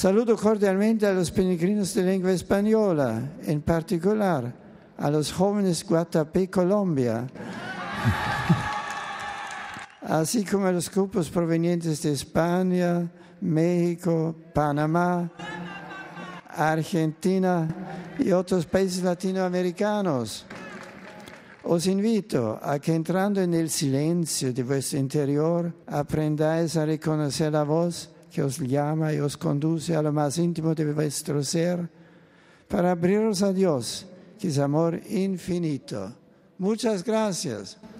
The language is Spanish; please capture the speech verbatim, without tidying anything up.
Saludo cordialmente a los peregrinos de lengua española, en particular a los jóvenes Guatapé, Colombia, así como a los grupos provenientes de España, México, Panamá, Argentina y otros países latinoamericanos. Os invito a que entrando en el silencio de vuestro interior, aprendáis a reconocer la voz que os llama y os conduce a lo más íntimo de vuestro ser, para abriros a Dios, que es amor infinito. Muchas gracias.